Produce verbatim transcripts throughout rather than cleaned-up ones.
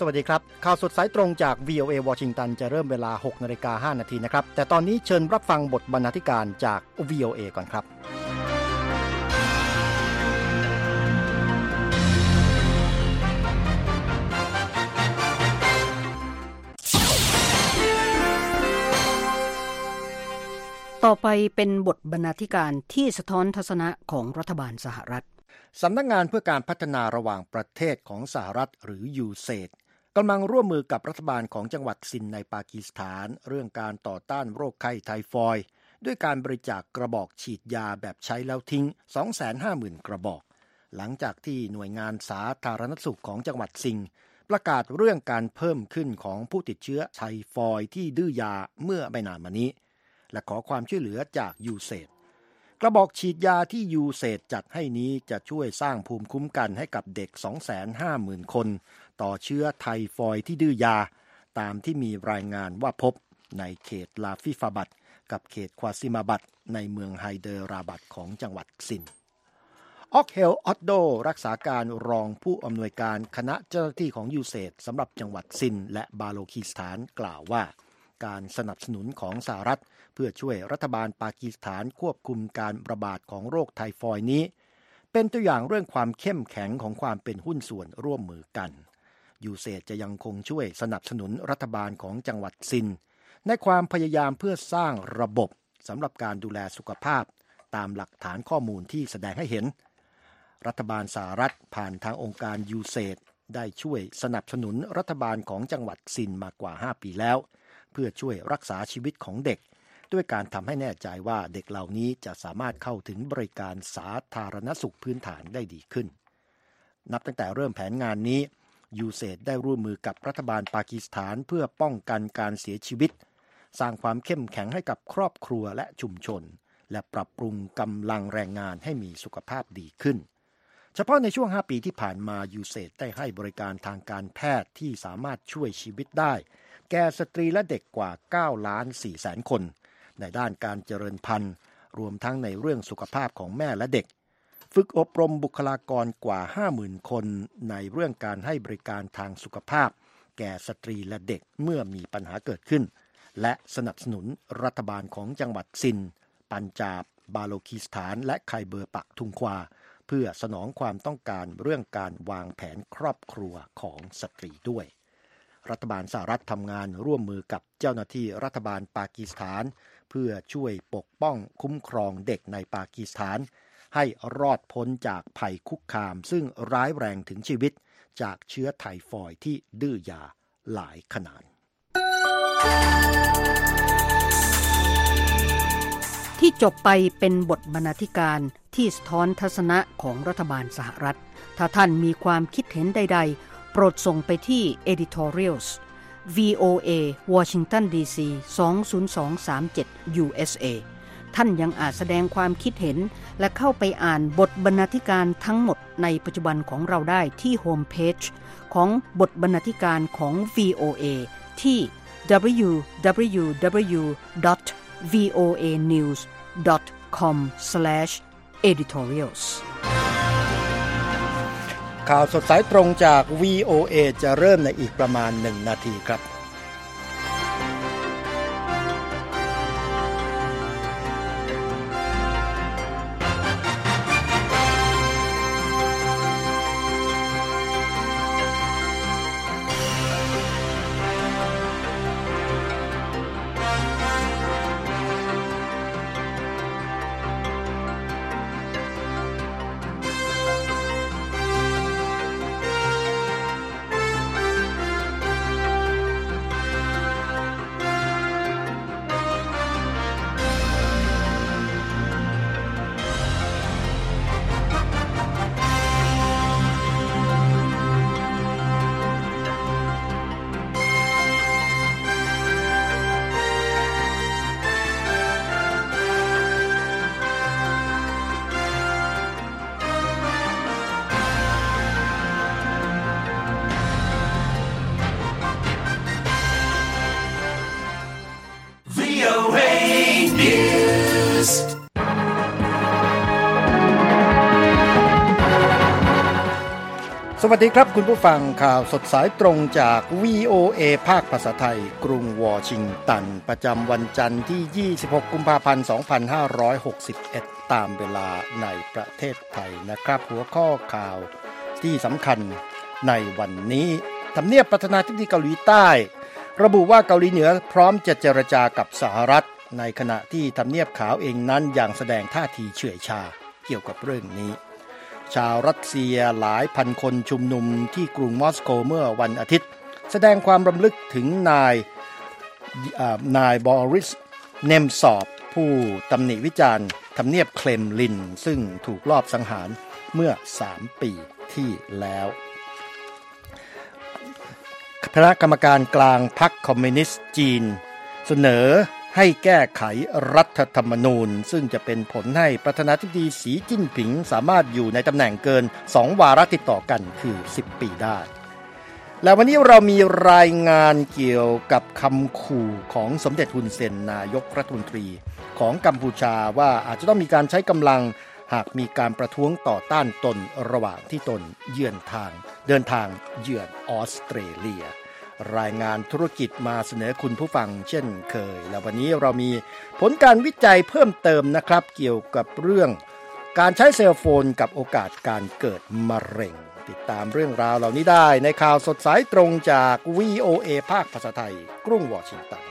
วัสดีครับข่าวสดสายตรงจาก วี โอ เอ วอชิงตันจะเริ่มเวลา หกนาฬิกาห้านาทีนะครับแต่ตอนนี้เชิญรับฟังบทบรรณาธิการจาก วี โอ เอ ก่อนครับต่อไปเป็นบทบรรณาธิการที่สะท้อนทัศนะของรัฐบาลสหรัฐสำนักงานเพื่อการพัฒนาระหว่างประเทศของสหรัฐหรือ ยู เซด กำลังร่วมมือกับรัฐบาลของจังหวัดซินในปากีสถานเรื่องการต่อต้านโรคไข้ไทฟอยด์ด้วยการบริจาคกระบอกฉีดยาแบบใช้แล้วทิ้ง สองแสนห้าหมื่น กระบอกหลังจากที่หน่วยงานสาธารณสุขของจังหวัดซิงประกาศเรื่องการเพิ่มขึ้นของผู้ติดเชื้อไทฟอยด์ที่ดื้อยาเมื่อไม่นานมานี้และขอความช่วยเหลือจาก ยู เซด กระบอกฉีดยาที่ ยู เซด จัดให้นี้จะช่วยสร้างภูมิคุ้มกันให้กับเด็ก สองแสนห้าหมื่น คนต่อเชื้อไทฟอยด์ที่ดื้อยาตามที่มีรายงานว่าพบในเขตลาฟิฟาบัดกับเขตควาซิมาบัดในเมืองไฮเดอราบัดของจังหวัดซินออกเฮลออตโดรักษาการรองผู้อำนวยการคณะเจ้าหน้าที่ของ ยู เซด สำหรับจังหวัดซินและบาโลคิสถานกล่าวว่าการสนับสนุนของสหรัฐเพื่อช่วยรัฐบาลปากีสถานควบคุมการระบาดของโรคไทฟอยด์นี้เป็นตัวอย่างเรื่องความเข้มแข็งของความเป็นหุ้นส่วนร่วมมือกันยูเซดจะยังคงช่วยสนับสนุนรัฐบาลของจังหวัดซินในความพยายามเพื่อสร้างระบบสำหรับการดูแลสุขภาพตามหลักฐานข้อมูลที่แสดงให้เห็นรัฐบาลสหรัฐผ่านทางองค์การ ยู เซด ได้ช่วยสนับสนุนรัฐบาลของจังหวัดซินมากว่าห้าปีแล้วเพื่อช่วยรักษาชีวิตของเด็กด้วยการทำให้แน่ใจว่าเด็กเหล่านี้จะสามารถเข้าถึงบริการสาธารณสุขพื้นฐานได้ดีขึ้นนับตั้งแต่เริ่มแผนงานนี้ ยู เซด ได้ร่วมมือกับรัฐบาลปากีสถานเพื่อป้องกันการเสียชีวิตสร้างความเข้มแข็งให้กับครอบครัวและชุมชนและปรับปรุงกำลังแรงงานให้มีสุขภาพดีขึ้นเฉพาะในช่วงห้าปีที่ผ่านมา ยู เซด ได้ให้บริการทางการแพทย์ที่สามารถช่วยชีวิตได้แก่สตรีและเด็กกว่าเก้าล้านสี่แสนคนในด้านการเจริญพันธุ์รวมทั้งในเรื่องสุขภาพของแม่และเด็กฝึกอบรมบุคลากรกว่า ห้าหมื่น คนในเรื่องการให้บริการทางสุขภาพแก่สตรีและเด็กเมื่อมีปัญหาเกิดขึ้นและสนับสนุนรัฐบาลของจังหวัดซินปัญจาบบาโลคิสถานและไคเบอร์ปักทุงควาเพื่อสนองความต้องการเรื่องการวางแผนครอบครัวของสตรีด้วยรัฐบาลสหรัฐทำงานร่วมมือกับเจ้าหน้าที่รัฐบาลปากีสถานเพื่อช่วยปกป้องคุ้มครองเด็กในปากีสถานให้รอดพ้นจากภัยคุกคามซึ่งร้ายแรงถึงชีวิตจากเชื้อไทฟอยด์ที่ดื้อยาหลายขนาดที่จบไปเป็นบทบรรณาธิการที่สะท้อนทัศนะของรัฐบาลสหรัฐถ้าท่านมีความคิดเห็นใดๆโปรดส่งไปที่ editorials วี โอ เอ Washington ดี ซี สอง ศูนย์ สอง สาม เจ็ด ยู เอส เอ ท่านยังอาจแสดงความคิดเห็นและเข้าไปอ่านบทบรรณาธิการทั้งหมดในปัจจุบันของเราได้ที่โฮมเพจของบทบรรณาธิการของ วี โอ เอ ที่ ดับเบิลยู ดับเบิลยู ดับเบิลยู ดอท วี โอ เอ นิวส์ ดอท คอม สแลช เอดิทอเรียลส์ข่าวสดสายตรงจาก วี โอ เอ จะเริ่มในอีกประมาณหนึ่งนาทีครับวัสดีครับคุณผู้ฟังข่าวสดสายตรงจาก วี โอ เอ ภาคภาษาไทยกรุงวอชิงตันประจำวันจันทร์ที่ยี่สิบหกกุมภาพันธ์สองพันห้าร้อยหกสิบเอ็ดตามเวลาในประเทศไทยนะครับหัวข้อข่าวที่สำคัญในวันนี้ทำเนียบประธานาธิบดีเกาหลีใต้ระบุว่าเกาหลีเหนือพร้อมจะเจรจากับสหรัฐในขณะที่ทำเนียบขาวเองนั้นยังแสดงท่าทีเฉื่อยชาเกี่ยวกับเรื่องนี้ชาวรัสเซียหลายพันคนชุมนุมที่กรุงมอสโกเมื่อวันอาทิตย์แสดงความรำลึกถึงนายนายบอริสเนมซอฟผู้ตำหนิวิจารณ์ทำเนียบเครมลินซึ่งถูกลอบสังหารเมื่อสามปีที่แล้วคณะกรรมการกลางพรรคคอมมิวนิสต์จีนเสนอให้แก้ไขรัฐธรรมนูญซึ่งจะเป็นผลให้ประธานาธิบดีสีจิ้นผิงสามารถอยู่ในตำแหน่งเกินสองวาระติดต่อกันคือสิบปีได้และวันนี้เรามีรายงานเกี่ยวกับคำขู่ของสมเด็จฮุนเซนนายกรัฐมนตรีของกัมพูชาว่าอาจจะต้องมีการใช้กำลังหากมีการประท้วงต่อต้านตนระหว่างที่ตนเยือนทางเดินทางเยือนออสเตรเลียรายงานธุรกิจมาเสนอคุณผู้ฟังเช่นเคยและวันนี้เรามีผลการวิจัยเพิ่มเติมนะครับเกี่ยวกับเรื่องการใช้เซลโฟนกับโอกาสการเกิดมะเร็งติดตามเรื่องราวเหล่านี้ได้ในข่าวสดสายตรงจาก วี โอ เอ ภาคภาษาไทยกรุงวอชิงตัน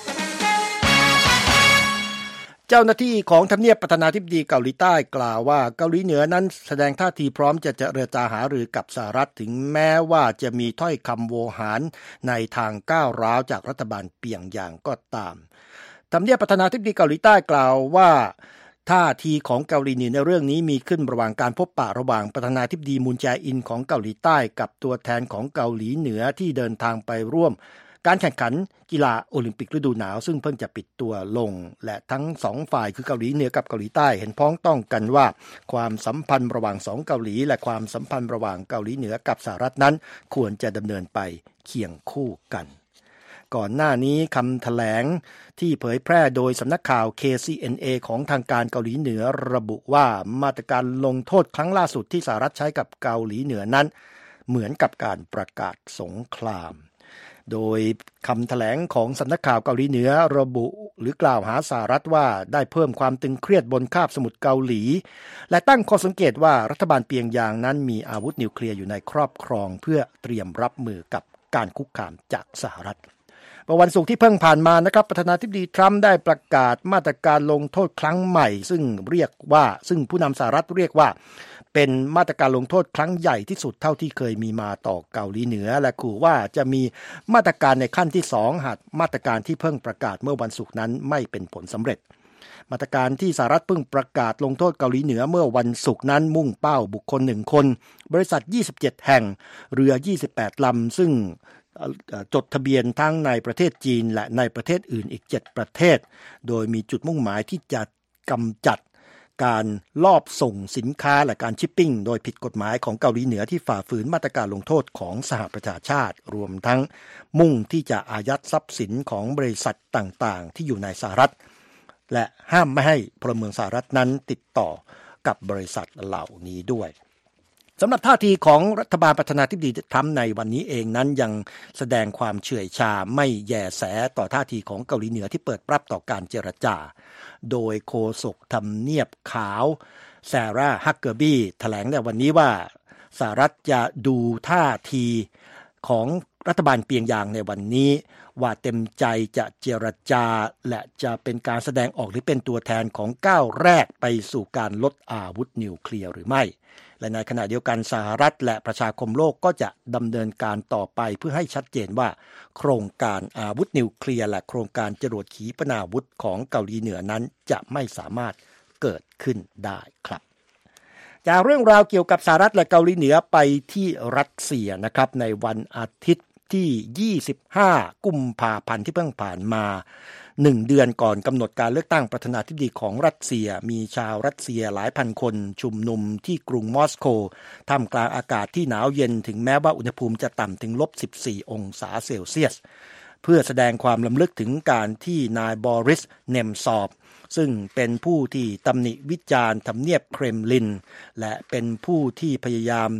เจ้าหน้าที่ของทำเนียบประธานาธิบดีเกาหลีใต้กล่าวว่าเกาหลีเหนือนั้นแสดงท่าทีพร้อมจะเจรจาหารือกับสหรัฐถึงแม้ว่าจะมีถ้อยคำโวหารในทางก้าวร้าวจากรัฐบาลเปียงยางก็ตามทำเนียบประธานาธิบดีเกาหลีใต้กล่าวว่าท่าทีของเกาหลีเหนือในเรื่องนี้มีขึ้นระหว่างการพบปะระหว่างประธานาธิบดีมูนแจอินของเกาหลีใต้กับตัวแทนของเกาหลีเหนือที่เดินทางไปร่วมการแข่งขันกีฬาโอลิมปิกฤดูหนาวซึ่งเพิ่งจะปิดตัวลงและทั้งสองฝ่ายคือเกาหลีเหนือกับเกาหลีใต้เห็นพ้องต้องกันว่าความสัมพันธ์ระหว่างสองเกาหลีและความสัมพันธ์ระหว่างเกาหลีเหนือกับสหรัฐนั้นควรจะดำเนินไปเคียงคู่กันก่อนหน้านี้คำแถลงที่เผยแพร่โดยสำนักข่าว เค ซี เอ็น เอ ของทางการเกาหลีเหนือระบุว่ามาตรการลงโทษครั้งล่าสุดที่สหรัฐใช้กับเกาหลีเหนือนั้นเหมือนกับการประกาศสงครามโดยคำแถลงของสำนักข่าวเกาหลีเหนือระบุหรือกล่าวหาสหรัฐว่าได้เพิ่มความตึงเครียดบนคาบสมุทรเกาหลีและตั้งข้อสังเกตว่ารัฐบาลเปียงยางนั้นมีอาวุธนิวเคลียร์อยู่ในครอบครองเพื่อเตรียมรับมือกับการคุกคามจากสหรัฐวันศุกร์ที่เพิ่งผ่านมานะครับประธานาธิบดีทรัมป์ได้ประกาศมาตรการลงโทษครั้งใหม่ซึ่งเรียกว่าซึ่งผู้นำสหรัฐเรียกว่าเป็นมาตรการลงโทษครั้งใหญ่ที่สุดเท่าที่เคยมีมาต่อเกาหลีเหนือและขู่ว่าจะมีมาตรการในขั้นที่สองหากมาตรการที่เพิ่งประกาศเมื่อวันศุกร์นั้นไม่เป็นผลสำเร็จมาตรการที่สหรัฐเพิ่งประกาศลงโทษเกาหลีเหนือเมื่อวันศุกร์นั้นมุ่งเป้าบุคคลหนึ่งคนบริษัทยี่สิบเจ็ดแห่งเรือยี่สิบแปดลำซึ่งจดทะเบียนทั้งในประเทศจีนและในประเทศอื่นอีกเจ็ดประเทศโดยมีจุดมุ่งหมายที่จะกำจัดการลอบส่งสินค้าและการชิปปิ้งโดยผิดกฎหมายของเกาหลีเหนือที่ฝ่าฝืนมาตรการลงโทษของสหประชาชาติรวมทั้งมุ่งที่จะอายัดทรัพย์สินของบริษัทต่างๆที่อยู่ในสหรัฐและห้ามไม่ให้พลเมืองสหรัฐนั้นติดต่อกับบริษัทเหล่านี้ด้วยสำหรับท่าทีของรัฐบาลประธานาธิบดีทรัมป์ในวันนี้เองนั้นยังแสดงความเฉื่อยชาไม่แยแสต่อท่าทีของเกาหลีเหนือที่เปิดรับต่อการเจรจาโดยโฆษกทำเนียบขาวแซร่าฮักเกอร์บี้แถลงในวันนี้ว่าสหรัฐจะดูท่าทีของรัฐบาลเปียงยางในวันนี้ว่าเต็มใจจะเจรจาและจะเป็นการแสดงออกหรือเป็นตัวแทนของก้าวแรกไปสู่การลดอาวุธนิวเคลียร์หรือไม่และในขณะเดียวกันสหรัฐและประชาคมโลกก็จะดำเนินการต่อไปเพื่อให้ชัดเจนว่าโครงการอาวุธนิวเคลียร์และโครงการจรวดขีปนาวุธของเกาหลีเหนือนั้นจะไม่สามารถเกิดขึ้นได้ครับจากเรื่องราวเกี่ยวกับสหรัฐและเกาหลีเหนือไปที่รัสเซียนะครับในวันอาทิตย์ที่ยี่สิบห้ากุมภาพันธ์ที่เพิ่งผ่านมาหนึ่งเดือนก่อนกำหนดการเลือกตั้งประธานาธิบดีของรัสเซียมีชาวรัสเซียหลายพันคนชุมนุมที่กรุงมอสโกท่ามกลางอากาศที่หนาวเย็นถึงแม้ว่าอุณหภูมิจะต่ำถึงลบสิบสี่องศาเซลเซียสเพื่อแสดงความรำลึกถึงการที่นายบอริสเนมซอฟซึ่งเป็นผู้ที่ตำหนิวิจารณ์ทำเนียบเครมลินและเป็นผู้ที่พยายาม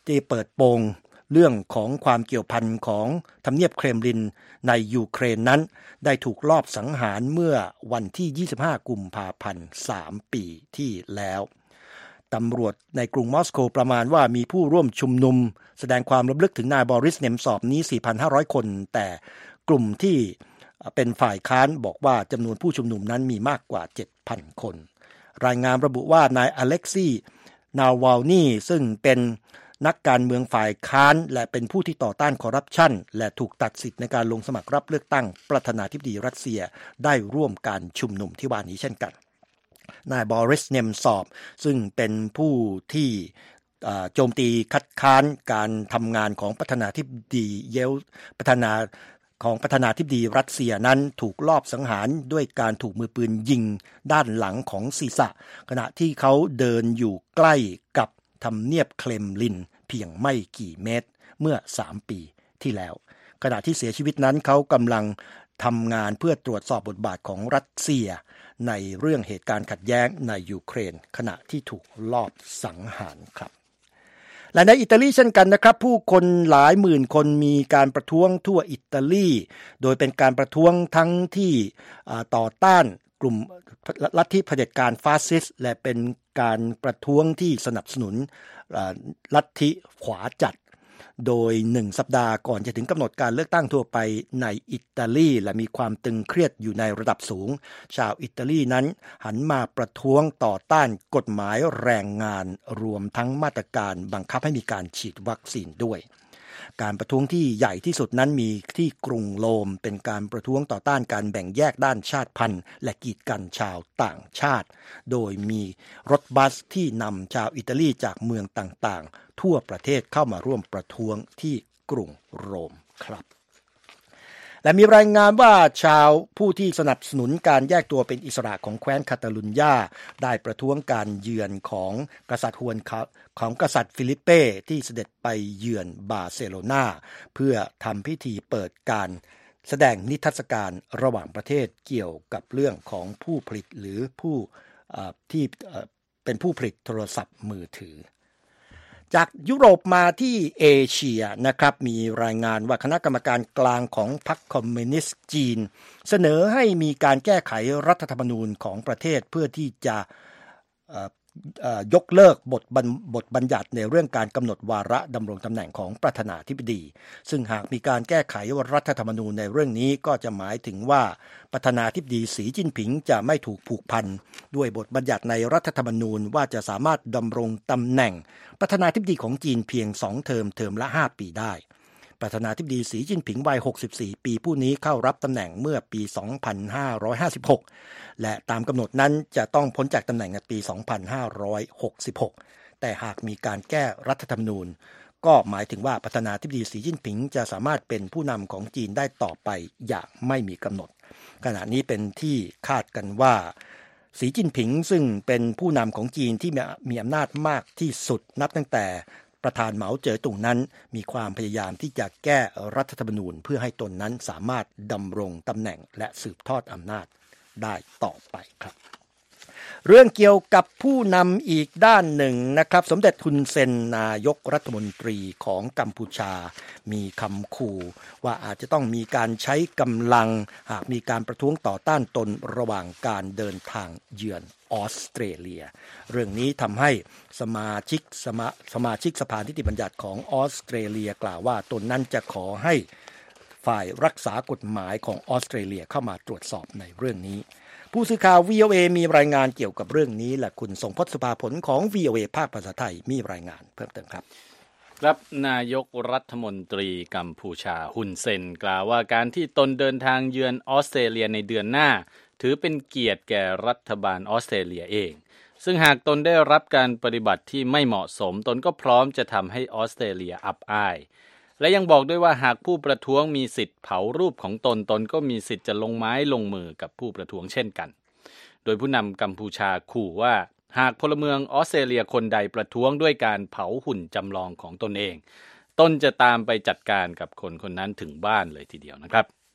ที่เปิดโปงเรื่องของความเกี่ยวพันของทำเนียบเครมลินในยูเครนนั้นได้ถูกลอบสังหารเมื่อวันที่ยี่สิบห้ากุมภาพันธ์สามปีที่แล้วตำรวจในกรุงมอสโกประมาณว่ามีผู้ร่วมชุมนุมแสดงความรำลึกถึงนายบอริสเนมซอฟนี้ สี่พันห้าร้อย คนแต่กลุ่มที่เป็นฝ่ายค้านบอกว่าจำนวนผู้ชุมนุมนั้นมีมากกว่า เจ็ดพัน คนรายงานระบุว่านายอเล็กซีนาวาลนีซึ่งเป็นนักการเมืองฝ่ายค้านและเป็นผู้ที่ต่อต้านคอร์รัปชันและถูกตัดสิทธิ์ในการลงสมัครรับเลือกตั้งประธานาธิบดีรัสเซียได้ร่วมการชุมนุมที่ว่านี้เช่นกันนายบอริสเนมซอฟซึ่งเป็นผู้ที่โจมตีคัดค้านการทำงานของประธานาธิบดีเยลประธานาของประธานาธิบดีรัสเซียนั้นถูกลอบสังหารด้วยการถูกมือปืนยิงด้านหลังของศีรษะขณะที่เขาเดินอยู่ใกล้กับทำเนียบเครมลินเพียงไม่กี่เมตรเมื่อสามปีที่แล้วขณะที่เสียชีวิตนั้นเขากำลังทำงานเพื่อตรวจสอบบทบาทของรัสเซียในเรื่องเหตุการณ์ขัดแย้งในยูเครนขณะที่ถูกลอบสังหารครับและในอิตาลีเช่นกันนะครับผู้คนหลายหมื่นคนมีการประท้วงทั่วอิตาลีโดยเป็นการประท้วงทั้งที่ต่อต้านกลุ่มลัทธิเผด็จการฟาสซิสต์และเป็นการประท้วงที่สนับสนุนลัทธิขวาจัดโดยหนึ่งสัปดาห์ก่อนจะถึงกำหนดการเลือกตั้งทั่วไปในอิตาลีและมีความตึงเครียดอยู่ในระดับสูงชาวอิตาลีนั้นหันมาประท้วงต่อต้านกฎหมายแรงงานรวมทั้งมาตรการบังคับให้มีการฉีดวัคซีนด้วยการประท้วงที่ใหญ่ที่สุดนั้นมีที่กรุงโรมเป็นการประท้วงต่อต้านการแบ่งแยกด้านชาติพันธุ์และกีดกันชาวต่างชาติโดยมีรถบัสที่นำชาวอิตาลีจากเมืองต่างๆทั่วประเทศเข้ามาร่วมประท้วงที่กรุงโรมครับและมีรายงานว่าชาวผู้ที่สนับสนุนการแยกตัวเป็นอิสระของแคว้นคาตาลุญญาได้ประท้วงการเยือนของกษัตริย์ฮวนของกษัตริย์ฟิลิปเป้ที่เสด็จไปเยือนบาร์เซโลนาเพื่อทำพิธีเปิดการแสดงนิทรรศการระหว่างประเทศเกี่ยวกับเรื่องของผู้ผลิตหรือผู้ที่เป็นผู้ผลิตโทรศัพท์มือถือจากยุโรปมาที่เอเชียนะครับมีรายงานว่าคณะกรรมการกลางของพรรคคอมมิวนิสต์จีนเสนอให้มีการแก้ไขรัฐธรรมนูญของประเทศเพื่อที่จะยกเลิกบทบทบัญญัติในเรื่องการกำหนดวาระดำรงตำแหน่งของประธานาธิบดีซึ่งหากมีการแก้ไขรัฐธรรมนูญในเรื่องนี้ก็จะหมายถึงว่าประธานาธิบดีสีจิ้นผิงจะไม่ถูกผูกพันด้วยบทบัญญัติในรัฐธรรมนูญว่าจะสามารถดำรงตำแหน่งประธานาธิบดีของจีนเพียงสองเทอมเทอมละห้าปีได้ประธานาธิบดีสีจิ้นผิงวัยหกสิบสี่ปีผู้นี้เข้ารับตำแหน่งเมื่อปีสองพันห้าร้อยห้าสิบหกและตามกำหนดนั้นจะต้องพ้นจากตำแหน่งในปีสองพันห้าร้อยหกสิบหกแต่หากมีการแก้รัฐธรรมนูญก็หมายถึงว่าประธานาธิบดีสีจิ้นผิงจะสามารถเป็นผู้นำของจีนได้ต่อไปอย่างไม่มีกำหนดขณะนี้เป็นที่คาดกันว่าสีจิ้นผิงซึ่งเป็นผู้นำของจีนที่มีอำนาจมากที่สุดนับตั้งแต่ประธานเหมาเจ๋อตุงนั้นมีความพยายามที่จะแก้รัฐธรรมนูญเพื่อให้ตนนั้นสามารถดำรงตำแหน่งและสืบทอดอำนาจได้ต่อไปครับเรื่องเกี่ยวกับผู้นำอีกด้านหนึ่งนะครับสมเด็จฮุนเซนนายกรัฐมนตรีของกัมพูชามีคำขู่ว่าอาจจะต้องมีการใช้กำลังหากมีการประท้วงต่อต้านตนระหว่างการเดินทางเยือนออสเตรเลียเรื่องนี้ทำให้สมาชิกสมาสมาชิกสภานิติบัญญัติของออสเตรเลียกล่าวว่าตนนั้นจะขอให้ฝ่ายรักษากฎหมายของออสเตรเลียเข้ามาตรวจสอบในเรื่องนี้ผู้สื่อข่าว วี โอ เอ มีรายงานเกี่ยวกับเรื่องนี้และคุณทรงพจน์สุภาผลของ วี โอ เอ ภาคภาษาไทยมีรายงานเพิ่มเติมครับครับนายกรัฐมนตรีกัมพูชาฮุนเซนกล่าวว่าการที่ตนเดินทางเยือนออสเตรเลียในเดือนหน้าถือเป็นเกียรติแก่รัฐบาลออสเตรเลียเองซึ่งหากตนได้รับการปฏิบัติที่ไม่เหมาะสมตนก็พร้อมจะทำให้ออสเตรเลียอับอายและยังบอกด้วยว่าหากผู้ประท้วงมีสิทธิ์เผารูปของตนตนก็มีสิทธิ์จะลงไม้ลงมือกับผู้ประท้วงเช่นกันโดยผู้นำกัมพูชาขู่ว่าหากพลเมืองออสเตรเลียคนใดประท้วงด้วยการเผาหุ่นจำลองของตนเองตนจะตามไปจัดการกับคนคนนั้นถึงบ้านเลยทีเดียวนะครับ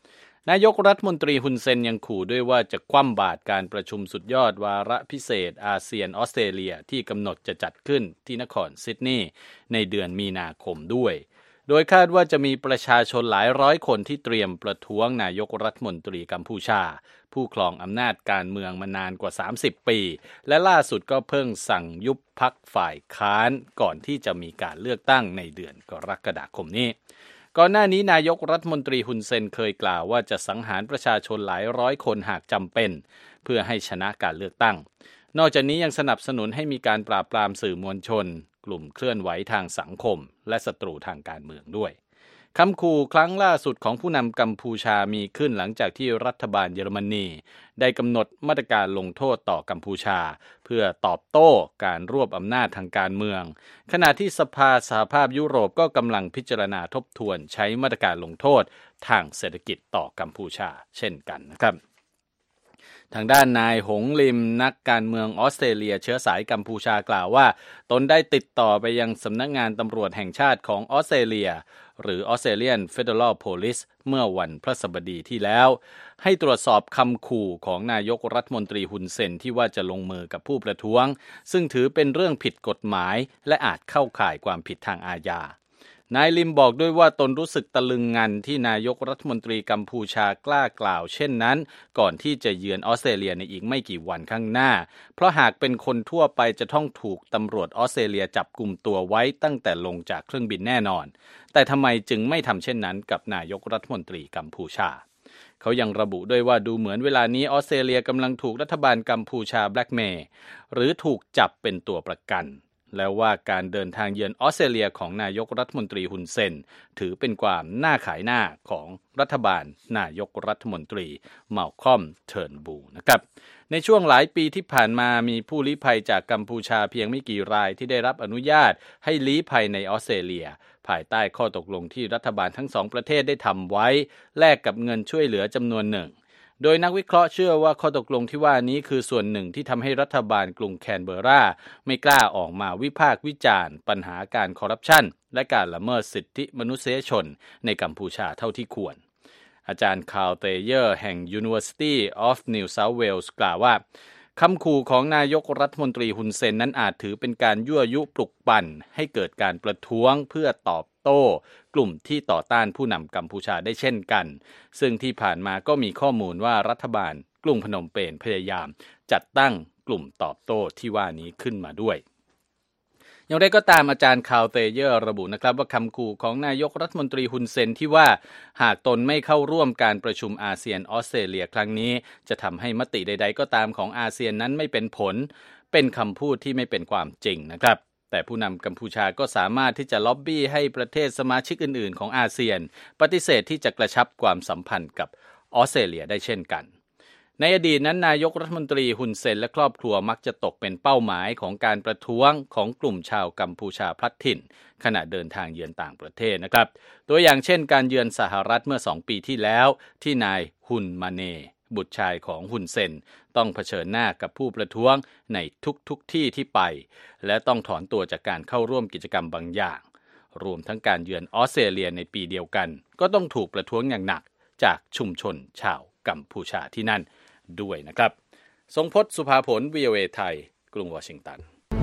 นายกรัฐมนตรีฮุนเซนยังขู่ด้วยว่าจะคว่ำบาตรการประชุมสุดยอดวาระพิเศษอาเซียนออสเตรเลียที่กำหนดจะจัดขึ้นที่นครซิดนีย์ในเดือนมีนาคมด้วยโดยคาดว่าจะมีประชาชนหลายร้อยคนที่เตรียมประท้วงนายกรัฐมนตรีกัมพูชาผู้ครองอำนาจการเมืองมานานกว่าสามสิบปีและล่าสุดก็เพิ่งสั่งยุบพรรคฝ่ายค้านก่อนที่จะมีการเลือกตั้งในเดือนกรกฎาคมนี้ก่อนหน้านี้นายกรัฐมนตรีฮุนเซนเคยกล่าวว่าจะสังหารประชาชนหลายร้อยคนหากจำเป็นเพื่อให้ชนะการเลือกตั้งนอกจากนี้ยังสนับสนุนให้มีการปราบปรามสื่อมวลชนกลุ่มเคลื่อนไหวทางสังคมและศัตรูทางการเมืองด้วยคำขู่ครั้งล่าสุดของผู้นำกัมพูชามีขึ้นหลังจากที่รัฐบาลเยอรมนีได้กำหนดมาตรการลงโทษต่อกัมพูชาเพื่อตอบโต้การรวบอำนาจทางการเมืองขณะที่สภาสหภาพยุโรปก็กำลังพิจารณาทบทวนใช้มาตรการลงโทษทางเศรษฐกิจต่อกัมพูชาเช่นกันนะครับทางด้านนายหงลิมนักการเมืองออสเตรเลียเชื้อสายกัมพูชากล่าวว่าตนได้ติดต่อไปยังสำนักงานตำรวจแห่งชาติของออสเตรเลียหรือ Australian Federal Police เมื่อวันพฤหัสบดีที่แล้วให้ตรวจสอบคำขู่ของนายกรัฐมนตรีฮุนเซนที่ว่าจะลงมือกับผู้ประท้วงซึ่งถือเป็นเรื่องผิดกฎหมายและอาจเข้าข่ายความผิดทางอาญานายลิมบอกด้วยว่าตนรู้สึกตะลึงงันที่นายกรัฐมนตรีกัมพูชากล้ากล่าวเช่นนั้นก่อนที่จะเยือนออสเตรเลียในอีกไม่กี่วันข้างหน้าเพราะหากเป็นคนทั่วไปจะต้องถูกตำรวจออสเตรเลียจับกุมตัวไว้ตั้งแต่ลงจากเครื่องบินแน่นอนแต่ทำไมจึงไม่ทำเช่นนั้นกับนายกรัฐมนตรีกัมพูชาเขายังระบุด้วยว่าดูเหมือนเวลานี้ออสเตรเลียกำลังถูกรัฐบาลกัมพูชาแบล็กเมย์หรือถูกจับเป็นตัวประกันแล้วว่าการเดินทางเยือนออสเตรเลียของนายกรัฐมนตรีฮุนเซนถือเป็นความน่าขายหน้าของรัฐบาลนายกรัฐมนตรีมัลคอมเทิร์นบูนะครับในช่วงหลายปีที่ผ่านมามีผู้ลี้ภัยจากกัมพูชาเพียงไม่กี่รายที่ได้รับอนุญาตให้ลี้ภัยในออสเตรเลียภายใต้ข้อตกลงที่รัฐบาลทั้งสองประเทศได้ทำไว้แลกกับเงินช่วยเหลือจำนวนหนึ่งโดยนักวิเคราะห์เชื่อว่าข้อตกลงที่ว่านี้คือส่วนหนึ่งที่ทำให้รัฐบาลกรุงแคนเบอร์ราไม่กล้าออกมาวิพากษ์วิจารณ์ปัญหาการคอร์รัปชันและการละเมิดสิทธิมนุษยชนในกัมพูชาเท่าที่ควรอาจารย์คาร์ลเตเยอร์แห่ง University of New South Wales กล่าวว่าคำขู่ของนายกรัฐมนตรีฮุนเซนนั้นอาจถือเป็นการยั่วยุปลุกปั่นให้เกิดการประท้วงเพื่อตอบโต้กลุ่มที่ต่อต้านผู้นำกัมพูชาได้เช่นกันซึ่งที่ผ่านมาก็มีข้อมูลว่ารัฐบาลกรุงพนมเปญพยายามจัดตั้งกลุ่มตอบโต้ที่ว่านี้ขึ้นมาด้วยอย่างไรก็ตามอาจารย์คาร์ลเตเยอร์ระบุนะครับว่าคำขู่ของนายกรัฐมนตรีฮุนเซนที่ว่าหากตนไม่เข้าร่วมการประชุมอาเซียนออสเตรเลียครั้งนี้จะทำให้มติใดๆก็ตามของอาเซียนนั้นไม่เป็นผลเป็นคำพูดที่ไม่เป็นความจริงนะครับแต่ผู้นำกัมพูชาก็สามารถที่จะล็อบบี้ให้ประเทศสมาชิกอื่นๆของอาเซียนปฏิเสธที่จะกระชับความสัมพันธ์กับออสเตรเลียได้เช่นกันในอดีตนั้นนายกรัฐมนตรีฮุนเซนและครอบครัวมักจะตกเป็นเป้าหมายของการประท้วงของกลุ่มชาวกัมพูชาพลัดถิ่นขณะเดินทางเยือนต่างประเทศนะครับตัวอย่างเช่นการเยือนสหรัฐเมื่อสองปีที่แล้วที่นายฮุนมาเนบุตรชายของฮุนเซนต้องเผชิญหน้ากับผู้ประท้วงในทุกๆ ที่ที่ไปและต้องถอนตัวจากการเข้าร่วมกิจกรรมบางอย่างรวมทั้งการเยือนออสเตรเลียในปีเดียวกันก็ต้องถูกประท้วงอย่างหนักจากชุมชนชาวกัมพูชาที่นั่นด้วยนะครับทรงพจน์สุภาผล วี โอ เอ ไทยกรุงวอชิงตัน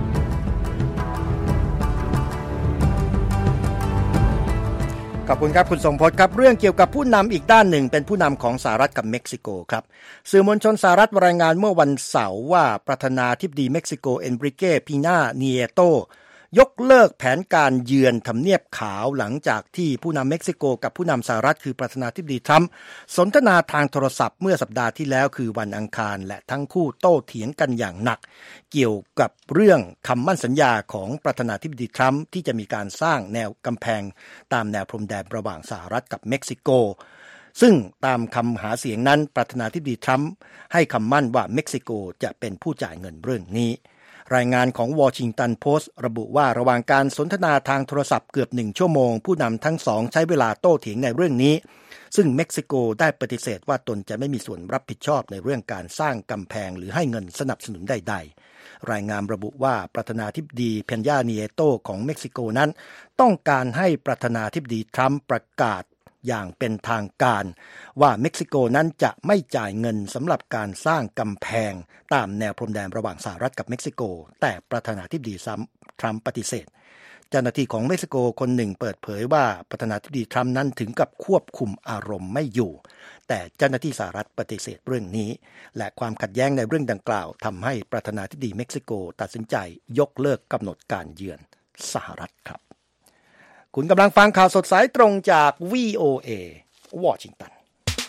ขอบคุณครับคุณทรงพจน์ครับเรื่องเกี่ยวกับผู้นำอีกด้านหนึ่งเป็นผู้นำของสหรัฐกับเม็กซิโกครับสื่อมวลชนสหรัฐรายงานเมื่อวันเสาร์ว่าประธานาธิบดีเม็กซิโกเอนริเก้ พีนา เนียโตยกเลิกแผนการเยือนทำเนียบขาวหลังจากที่ผู้นำเม็กซิโกกับผู้นำสหรัฐคือประธานาธิบดีทรัมป์สนทนาทางโทรศัพท์เมื่อสัปดาห์ที่แล้วคือวันอังคารและทั้งคู่โต้เถียงกันอย่างหนักเกี่ยวกับเรื่องคำมั่นสัญญาของประธานาธิบดีทรัมป์ที่จะมีการสร้างแนวกำแพงตามแนวพรมแดนระหว่างสหรัฐกับเม็กซิโกซึ่งตามคำหาเสียงนั้นประธานาธิบดีทรัมป์ให้คำมั่นว่าเม็กซิโกจะเป็นผู้จ่ายเงินเรื่องนี้รายงานของวอชิงตันโพสต์ระบุว่าระหว่างการสนทนาทางโทรศัพท์เกือบหนึ่งชั่วโมงผู้นำทั้งสองใช้เวลาโต้เถียงในเรื่องนี้ซึ่งเม็กซิโกได้ปฏิเสธว่าตนจะไม่มีส่วนรับผิดชอบในเรื่องการสร้างกำแพงหรือให้เงินสนับสนุนใดๆรายงานระบุว่าประธานาธิบดีเพญญา เนียโตของเม็กซิโกนั้นต้องการให้ประธานาธิบดีทรัมป์ประกาศอย่างเป็นทางการว่าเม็กซิโกนั้นจะไม่จ่ายเงินสำหรับการสร้างกำแพงตามแนวพรมแดนระหว่างสหรัฐกับเม็กซิโกแต่ประธานาธิบดีทรัมป์ปฏิเสธเจ้าหน้าที่ของเม็กซิโกคนหนึ่งเปิดเผยว่าประธานาธิบดีทรัมป์นั้นถึงกับควบคุมอารมณ์ไม่อยู่แต่เจ้าหน้าที่สหรัฐปฏิเสธเรื่องนี้และความขัดแย้งในเรื่องดังกล่าวทำให้ประธานาธิบดีเม็กซิโกตัดสินใจยกเลิกกำหนดการเยือนสหรัฐครับคุณกำลังฟังข่าวสดสายตรงจาก วี โอ เอ วอชิงตัน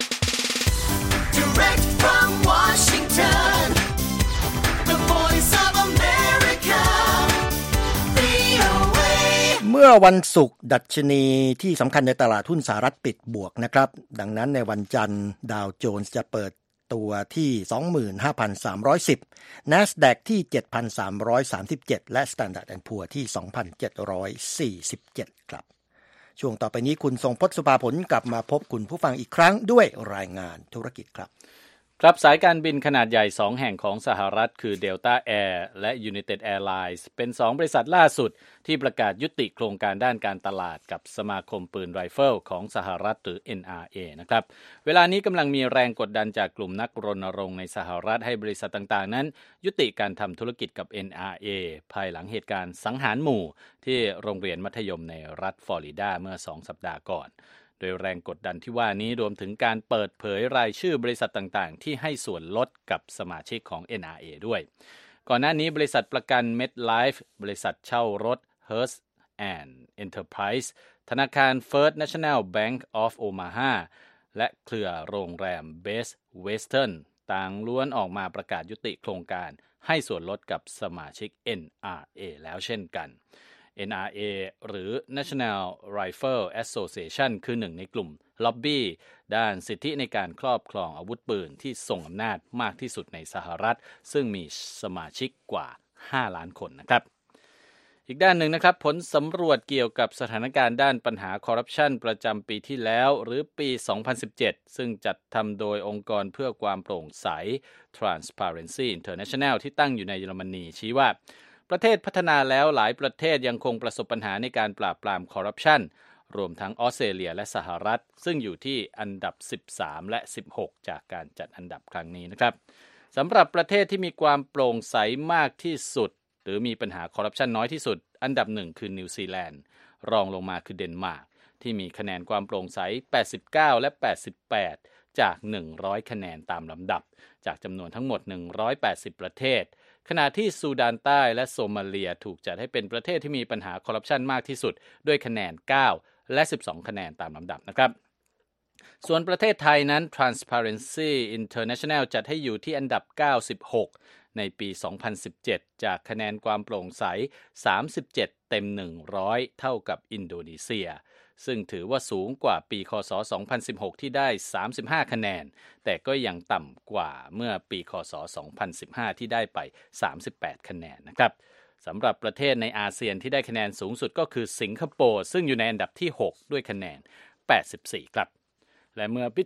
Direct from Washington, the voice of America, วี โอ เอเมื่อวันศุกร์ดัชนีที่สำคัญในตลาดหุ้นสหรัฐปิดบวกนะครับดังนั้นในวันจันทร์ดาวโจนส์จะเปิดตัวที่ สองหมื่นห้าพันสามร้อยสิบ NASDAQ ที่ เจ็ดพันสามร้อยสามสิบเจ็ด และ Standard แอนด์ Poor's ที่ สองพันเจ็ดร้อยสี่สิบเจ็ด ครับช่วงต่อไปนี้คุณทรงพจน์สุภาผลกลับมาพบคุณผู้ฟังอีกครั้งด้วยรายงานธุรกิจครับครับสายการบินขนาดใหญ่สองแห่งของสหรัฐคือ Delta Air และ United Airlines เป็นสองบริษัทล่าสุดที่ประกาศยุติโครงการด้านการตลาดกับสมาคมปืนไรเฟิลของสหรัฐหรือ เอ็น อาร์ เอ นะครับเวลานี้กำลังมีแรงกดดันจากกลุ่มนักรณรงค์ในสหรัฐให้บริษัทต่างๆนั้นยุติการทำธุรกิจกับ เอ็น อาร์ เอ ภายหลังเหตุการณ์สังหารหมู่ที่โรงเรียนมัธยมในรัฐฟลอริดาเมื่อสองสัปดาห์ก่อนโดยแรงกดดันที่ว่านี้รวมถึงการเปิดเผยรายชื่อบริษัทต่างๆที่ให้ส่วนลดกับสมาชิกของ เอ็น อาร์ เอ ด้วยก่อนหน้านี้บริษัทประกัน MetLife บริษัทเช่ารถ Hertz and Enterprise ธนาคาร First National Bank of Omaha และเครือโรงแรม Best Western ต่างล้วนออกมาประกาศยุติโครงการให้ส่วนลดกับสมาชิก เอ็น อาร์ เอ แล้วเช่นกันเอ็น อาร์ เอ หรือ National Rifle Association คือหนึ่งในกลุ่มล็อบบี้ด้านสิทธิในการครอบครองอาวุธปืนที่ทรงอำนาจมากที่สุดในสหรัฐซึ่งมีสมาชิกกว่าห้าล้านคนนะครับอีกด้านหนึ่งนะครับผลสำรวจเกี่ยวกับสถานการณ์ด้านปัญหาคอร์รัปชันประจำปีที่แล้วหรือปี สองพันสิบเจ็ด ซึ่งจัดทำโดยองค์กรเพื่อความโปร่งใส Transparency International ที่ตั้งอยู่ในเยอรมนีชี้ว่าประเทศพัฒนาแล้วหลายประเทศยังคงประสบปัญหาในการปราบปรามคอร์รัปชันรวมทั้งออสเตรเลียและสหรัฐซึ่งอยู่ที่อันดับสิบสามและสิบหกจากการจัดอันดับครั้งนี้นะครับสำหรับประเทศที่มีความโปร่งใสมากที่สุดหรือมีปัญหาคอร์รัปชันน้อยที่สุดอันดับหนึ่งคือนิวซีแลนด์รองลงมาคือเดนมาร์กที่มีคะแนนความโปร่งใสแปดสิบเก้าและแปดสิบแปดจากหนึ่งร้อยคะแนนตามลำดับจากจำนวนทั้งหมดหนึ่งร้อยแปดสิบประเทศขณะที่ซูดานใต้และโซมาเลียถูกจัดให้เป็นประเทศที่มีปัญหาคอร์รัปชันมากที่สุดด้วยคะแนนเก้าและสิบสองคะแนนตามลำดับนะครับส่วนประเทศไทยนั้น Transparency International จัดให้อยู่ที่อันดับเก้าสิบหกในปีสองพันสิบเจ็ดจากคะแนนความโปร่งใสสามสิบเจ็ดเต็มหนึ่งร้อยเท่ากับอินโดนีเซียซึ่งถือว่าสูงกว่าปีคศสองพันสิบหกที่ได้สามสิบห้าคะแนนแต่ก็ยังต่ำกว่าเมื่อปีคศสองพันสิบห้าที่ได้ไปสามสิบแปดคะแนนนะครับสำหรับประเทศในอาเซียนที่ได้คะแนนสูงสุดก็คือสิงคโปร์ซึ่งอยู่ในอันดับที่หกด้วยคะแนนแปดสิบสี่ครับและเมื่อพิ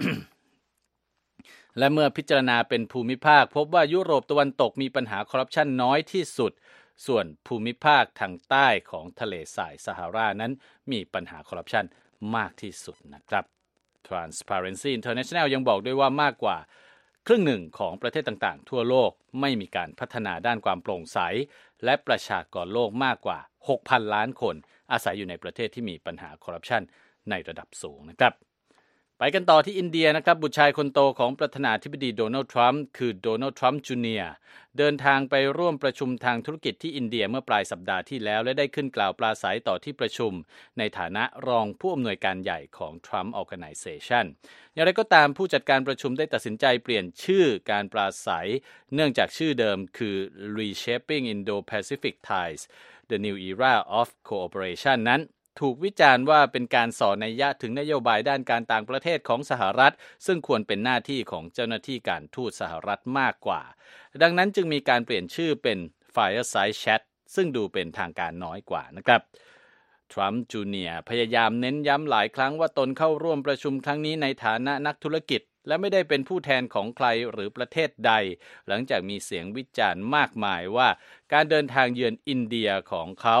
และเมื่อพิจารณาเป็นภูมิภาคพบว่ายุโรปตะวันตกมีปัญหาคอร์รัปชันน้อยที่สุดส่วนภูมิภาคทางใต้ของทะเลทรายซาฮารานั้นมีปัญหาคอร์รัปชันมากที่สุดนะครับ Transparency International ยังบอกด้วยว่ามากกว่าครึ่งหนึ่งของประเทศต่างๆทั่วโลกไม่มีการพัฒนาด้านความโปร่งใสและประชากรโลกมากกว่า หกพัน ล้านคนอาศัยอยู่ในประเทศที่มีปัญหาคอร์รัปชันในระดับสูงนะครับไปกันต่อที่อินเดียนะครับบุตรชายคนโตของประธานาธิบดีโดนัลด์ทรัมป์คือโดนัลด์ทรัมป์จูเนียร์เดินทางไปร่วมประชุมทางธุรกิจที่อินเดียเมื่อปลายสัปดาห์ที่แล้วและได้ขึ้นกล่าวปราศัยต่อที่ประชุมในฐานะรองผู้อำนวยการใหญ่ของ Trump Organization อย่างไรก็ตามผู้จัดการประชุมได้ตัดสินใจเปลี่ยนชื่อการปราศัยเนื่องจากชื่อเดิมคือ Reshaping Indo-Pacific Ties The New Era of Cooperation นั้นถูกวิจารณ์ว่าเป็นการสอนัยยะถึงนโยบายด้านการต่างประเทศของสหรัฐซึ่งควรเป็นหน้าที่ของเจ้าหน้าที่การทูตสหรัฐมากกว่าดังนั้นจึงมีการเปลี่ยนชื่อเป็น Fireside Chat ซึ่งดูเป็นทางการน้อยกว่านะครับทรัมป์จูเนียร์พยายามเน้นย้ำหลายครั้งว่าตนเข้าร่วมประชุมครั้งนี้ในฐานะนักธุรกิจและไม่ได้เป็นผู้แทนของใครหรือประเทศใดหลังจากมีเสียงวิจารณ์มากมายว่าการเดินทางเยือนอินเดียของเขา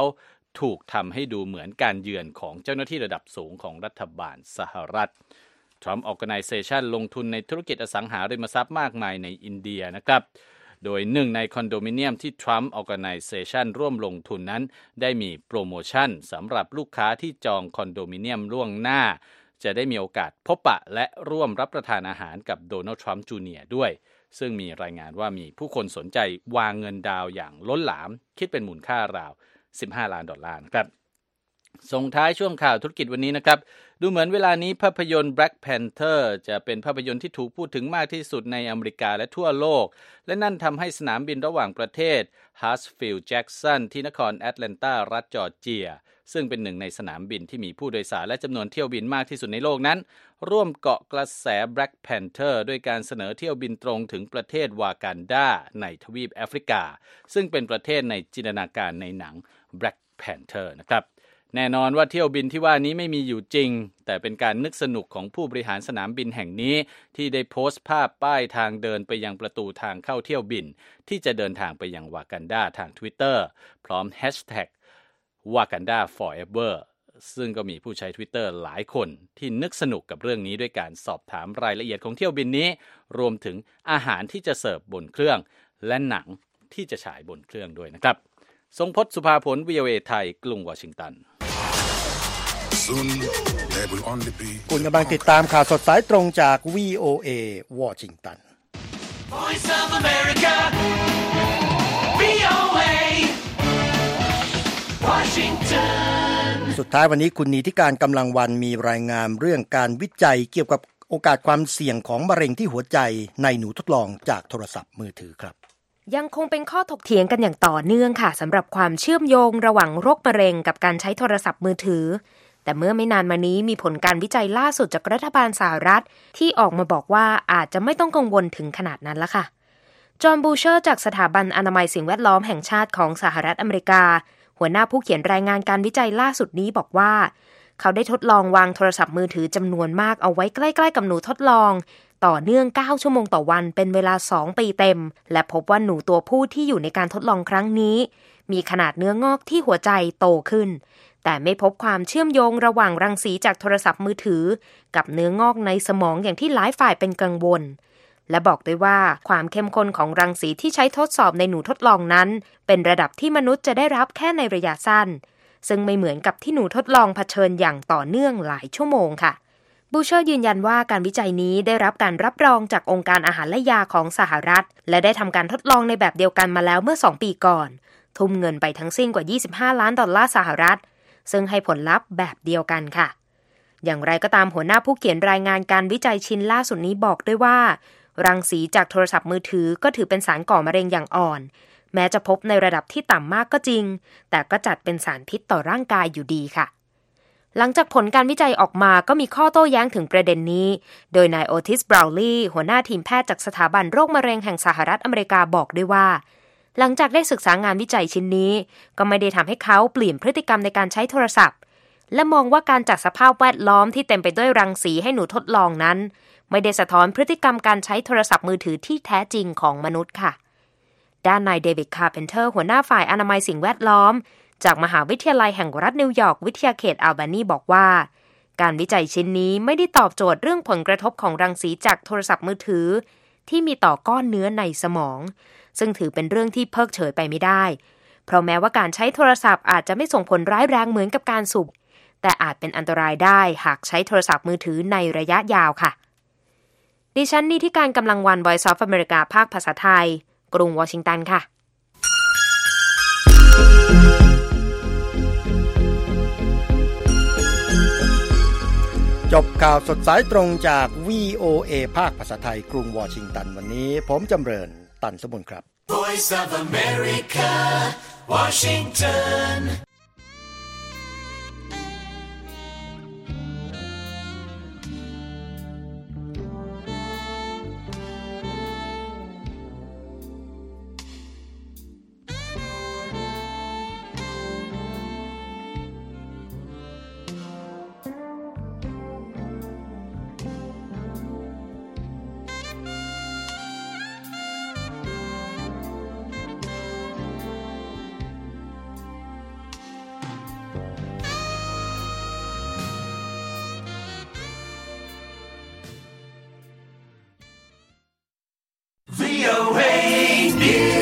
ถูกทำให้ดูเหมือนการเยือนของเจ้าหน้าที่ระดับสูงของรัฐบาลสหรัฐ Trump Organization ลงทุนในธุรกิจอสังหาริมทรัพย์มากมายในอินเดียนะครับโดยหนึ่งในคอนโดมิเนียมที่ Trump Organization ร่วมลงทุนนั้นได้มีโปรโมชั่นสำหรับลูกค้าที่จองคอนโดมิเนียมล่วงหน้าจะได้มีโอกาสพบปะและร่วมรับประทานอาหารกับโดนัลด์ทรัมป์จูเนียร์ด้วยซึ่งมีรายงานว่ามีผู้คนสนใจวางเงินดาวอย่างล้นหลามคิดเป็นมูลค่าราวสิบห้าล้านดอลลาร์นะครับส่งท้ายช่วงข่าวธุรกิจวันนี้นะครับดูเหมือนเวลานี้ภาพยนตร์ Black Panther จะเป็นภาพยนตร์ที่ถูกพูดถึงมากที่สุดในอเมริกาและทั่วโลกและนั่นทำให้สนามบินระหว่างประเทศ Hartsfield Jackson ที่นครแอตแลนตารัฐจอร์เจียซึ่งเป็นหนึ่งในสนามบินที่มีผู้โดยสารและจำนวนเที่ยวบินมากที่สุดในโลกนั้นร่วมเกาะกระแส Black Panther ด้วยการเสนอเที่ยวบินตรงถึงประเทศวากันดาในทวีปแอฟริกาซึ่งเป็นประเทศในจินตนาการในหนัง Black Panther นะครับแน่นอนว่าเที่ยวบินที่ว่านี้ไม่มีอยู่จริงแต่เป็นการนึกสนุกของผู้บริหารสนามบินแห่งนี้ที่ได้โพสต์ภาพป้ายทางเดินไปยังประตูทางเข้าเที่ยวบินที่จะเดินทางไปยังวากันดาทาง Twitter พร้อมแฮชแท็ก Wakanda Forever ซึ่งก็มีผู้ใช้ Twitter หลายคนที่นึกสนุกกับเรื่องนี้ด้วยการสอบถามรายละเอียดของเที่ยวบินนี้รวมถึงอาหารที่จะเสิร์ฟบนเครื่องและหนังที่จะฉายบนเครื่องด้วยนะครับทรงพจน์สุภาผล วี โอ เอ ไทยกรุงวอชิงตันคุณกำลังติดตามข่าวสดสายตรงจาก วี โอ เอ วอชิงตัน Voice of America วี โอ เอ Washington สุดท้ายวันนี้คุณนีธิการกำลังวันมีรายงานเรื่องการวิจัยเกี่ยวกับโอกาสความเสี่ยงของมะเร็งที่หัวใจในหนูทดลองจากโทรศัพท์มือถือครับยังคงเป็นข้อถกเถียงกันอย่างต่อเนื่องค่ะสำหรับความเชื่อมโยงระหว่างโรคมะเร็งกับการใช้โทรศัพท์มือถือแต่เมื่อไม่นานมานี้มีผลการวิจัยล่าสุดจากรัฐบาลสหรัฐที่ออกมาบอกว่าอาจจะไม่ต้องกังวลถึงขนาดนั้นละค่ะจอห์นบูเชอร์จากสถาบันอนามัยสิ่งแวดล้อมแห่งชาติของสหรัฐอเมริกาหัวหน้าผู้เขียนรายงานการวิจัยล่าสุดนี้บอกว่าเขาได้ทดลองวางโทรศัพท์มือถือจำนวนมากเอาไว้ใกล้ๆกับหนูทดลองต่อเนื่องเก้าชั่วโมงต่อวันเป็นเวลาสองปีเต็มและพบว่าหนูตัวผู้ที่อยู่ในการทดลองครั้งนี้มีขนาดเนื้องอกที่หัวใจโตขึ้นแต่ไม่พบความเชื่อมโยงระหว่างรังสีจากโทรศัพท์มือถือกับเนื้องอกในสมองอย่างที่หลายฝ่ายเป็นกังวลและบอกด้วยว่าความเข้มข้นของรังสีที่ใช้ทดสอบในหนูทดลองนั้นเป็นระดับที่มนุษย์จะได้รับแค่ในระยะสั้นซึ่งไม่เหมือนกับที่หนูทดลองเผชิญอย่างต่อเนื่องหลายชั่วโมงค่ะบูเชอร์ยืนยันว่าการวิจัยนี้ได้รับการรับรองจากองค์การอาหารและยาของสหรัฐและได้ทำการทดลองในแบบเดียวกันมาแล้วเมื่อสองปีก่อนทุ่มเงินไปทั้งสิ้นกว่ายี่สิบห้าล้านดอลลาร์สหรัฐซึ่งให้ผลลัพธ์แบบเดียวกันค่ะอย่างไรก็ตามหัวหน้าผู้เขียนรายงานการวิจัยชิ้นล่าสุดนี้บอกด้วยว่ารังสีจากโทรศัพท์มือถือก็ถือเป็นสารก่อมะเร็งอย่างอ่อนแม้จะพบในระดับที่ต่ำมากก็จริงแต่ก็จัดเป็นสารพิษต่อร่างกายอยู่ดีค่ะหลังจากผลการวิจัยออกมาก็มีข้อโต้แย้งถึงประเด็นนี้โดยนายโอทิส บราวลีย์หัวหน้าทีมแพทย์จากสถาบันโรคมะเร็งแห่งสหรัฐอเมริกาบอกด้วยว่าหลังจากได้ศึกษางานวิจัยชิ้นนี้ก็ไม่ได้ทำให้เขาเปลี่ยนพฤติกรรมในการใช้โทรศัพท์และมองว่าการจัดสภาพแวดล้อมที่เต็มไปด้วยรังสีให้หนูทดลองนั้นไม่ได้สะท้อนพฤติกรรมการใช้โทรศัพท์มือถือที่แท้จริงของมนุษย์ค่ะด้านนายเดวิด คาร์เพนเตอร์หัวหน้าฝ่ายอนามัยสิ่งแวดล้อมจากมหาวิทยาลัยแห่งรัฐนิวยอร์กวิทยาเขตอัลบานีบอกว่าการวิจัยชิ้นนี้ไม่ได้ตอบโจทย์เรื่องผลกระทบของรังสีจากโทรศัพท์มือถือที่มีต่อก้อนเนื้อในสมองซึ่งถือเป็นเรื่องที่เพิกเฉยไปไม่ได้เพราะแม้ว่าการใช้โทรศัพท์อาจจะไม่ส่งผลร้ายแรงเหมือนกับการสูบแต่อาจเป็นอันตรายได้หากใช้โทรศัพท์มือถือในระยะยาวค่ะดิฉันนิธิการกำลังวัน Voice of America ภาคภาษาไทยกรุงวอชิงตันค่ะจบข่าวสดสายตรงจาก วี โอ เอ ภาคภาษาไทยกรุงวอชิงตันวันนี้ผมจำเริญตันสมุนครับ Voice of America Washington